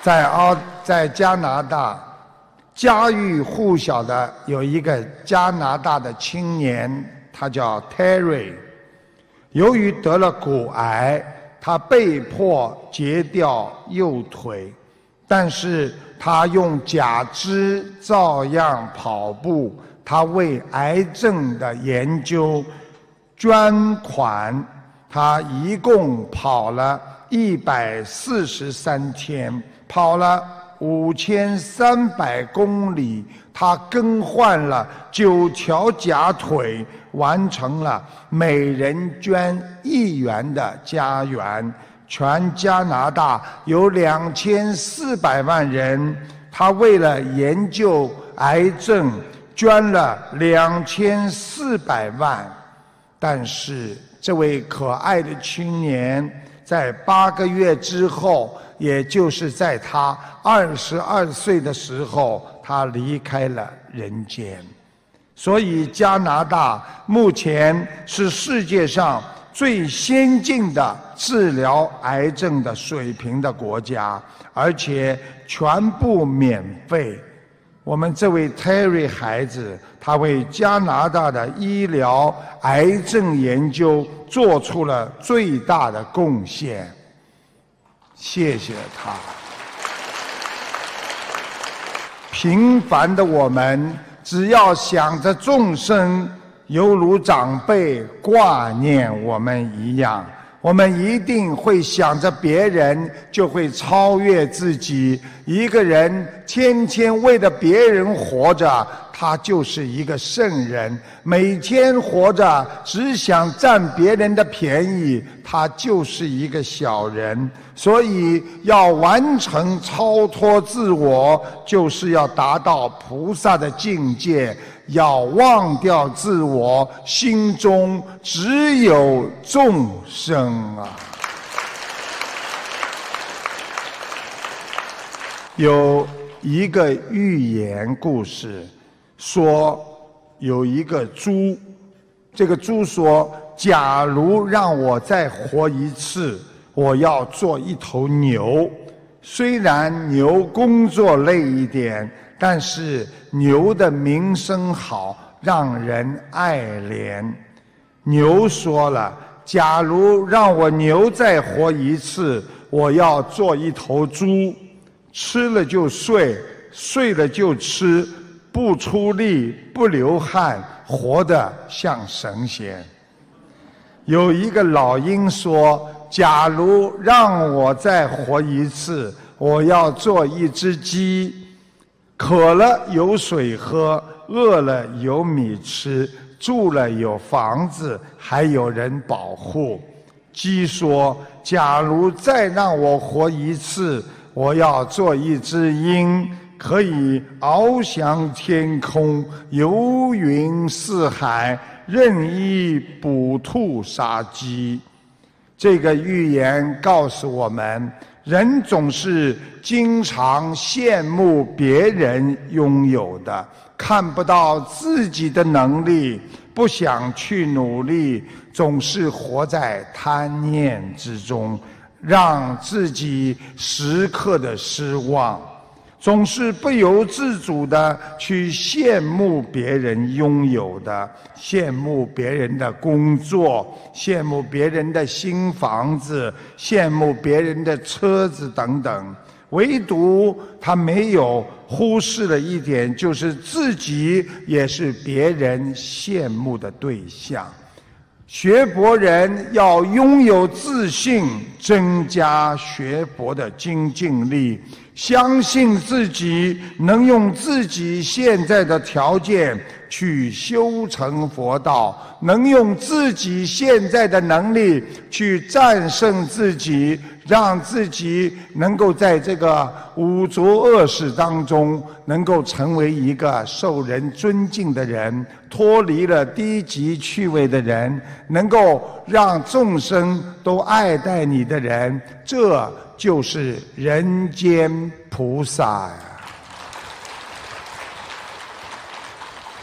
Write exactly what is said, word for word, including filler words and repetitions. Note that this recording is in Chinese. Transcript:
在澳在加拿大家喻户晓的有一个加拿大的青年，他叫 Terry， 由于得了骨癌，他被迫截掉右腿，但是他用假肢照样跑步。他为癌症的研究捐款，他一共跑了一百四十三天，跑了五千三百公里，他更换了九条假腿，完成了每人捐一元的家园。全加拿大有两千四百万人，他为了研究癌症捐了两千四百万。但是这位可爱的青年在八个月之后，也就是在他二十二岁的时候，他离开了人间。所以加拿大目前是世界上最先进的治疗癌症的水平的国家，而且全部免费。我们这位 Terry 孩子，他为加拿大的医疗癌症研究做出了最大的贡献。谢谢他。平凡的我们，只要想着众生，犹如长辈挂念我们一样，我们一定会想着别人，就会超越自己。一个人天天为了别人活着，他就是一个圣人；每天活着只想占别人的便宜，他就是一个小人。所以要完成超脱自我，就是要达到菩萨的境界，要忘掉自我，心中只有众生啊。有一个寓言故事说，有一个猪，这个猪说，假如让我再活一次，我要做一头牛。虽然牛工作累一点，但是牛的名声好，让人爱怜。牛说了，假如让我牛再活一次，我要做一头猪，吃了就睡，睡了就吃，不出力，不流汗，活得像神仙。有一个老鹰说，假如让我再活一次，我要做一只鸡，渴了有水喝，饿了有米吃，住了有房子，还有人保护。鸡说，假如再让我活一次，我要做一只鹰，可以翱翔天空，游云四海，任意捕兔杀鸡。这个寓言告诉我们，人总是经常羡慕别人拥有的，看不到自己的能力，不想去努力，总是活在贪念之中，让自己时刻的失望，总是不由自主地去羡慕别人拥有的，羡慕别人的工作，羡慕别人的新房子，羡慕别人的车子等等。唯独他没有忽视了一点，就是自己也是别人羡慕的对象。学佛人要拥有自信，增加学佛的精进力，相信自己能用自己现在的条件去修成佛道，能用自己现在的能力去战胜自己，让自己能够在这个五浊恶世当中能够成为一个受人尊敬的人，脱离了低级趣味的人，能够让众生都爱戴你的人，这就是人间菩萨呀。